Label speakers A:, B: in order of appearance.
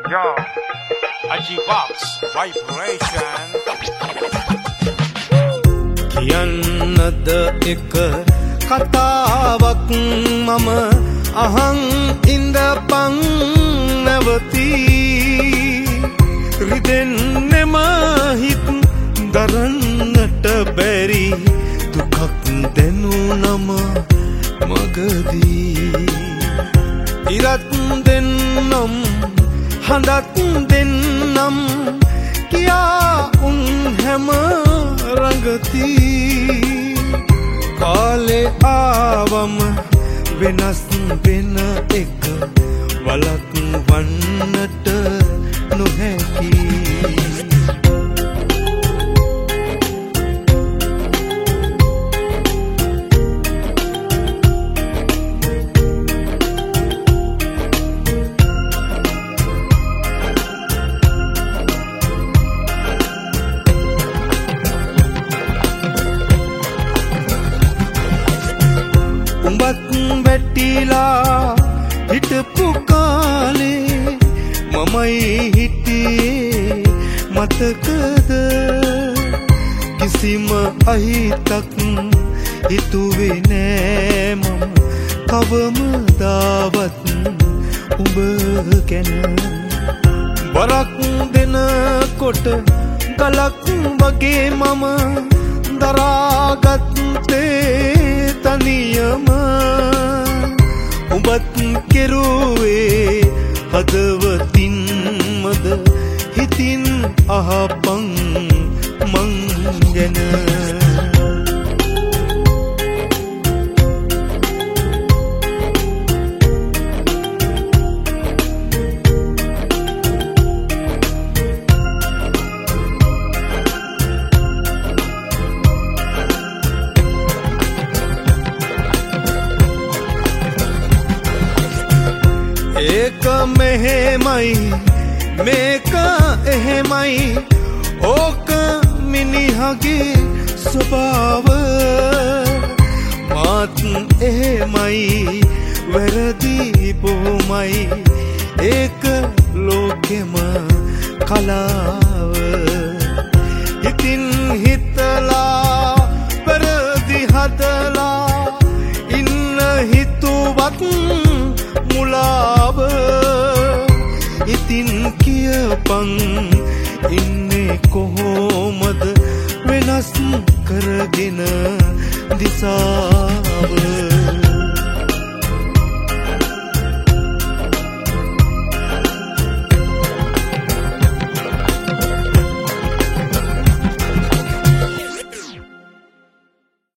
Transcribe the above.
A: Yo, Ajibox vibration.
B: කියන්නද එක කතාවක් මම අහන් ඉඳපන් නැවති රිදෙන්නෙම හිත් දරන්නට බැරි දුකක් දැනුනම මගදී ඉරත් දෙන්නම් හඬත් දෙන්නම් කියා උන් හැම රඟති කාලේ ආවම වෙනස් වෙන එක වළක්වන්නට නොහැකි උඹත් වැටිලා හිටපු කාලේ මමයි හිටියේ මතකද කිසිම අහිතක් හිතුවේ නෑ මම කවමදාවත් උඹ ගැන බරක් දෙනකොට ගලක් වගේ මම දරාගත්තේ තනියම උඹත් කෙරුවේ හදවතින්මද හිතින් අහපන් මං ගැන ඒක මෙහෙමයි මේක එහෙමයි ඕක මිනිහගේ ස්වභාව මාත් එහෙමයි වැරදි බොහොමයි ඒක ලෝකෙම කලාව හිතින් හිතලා වැරදි හදලා ඉන්න හිතුවත් මුලාව ඉතින් කියපන් ඉන්නේ කොහොමද වෙනස් කරගෙන දිසාව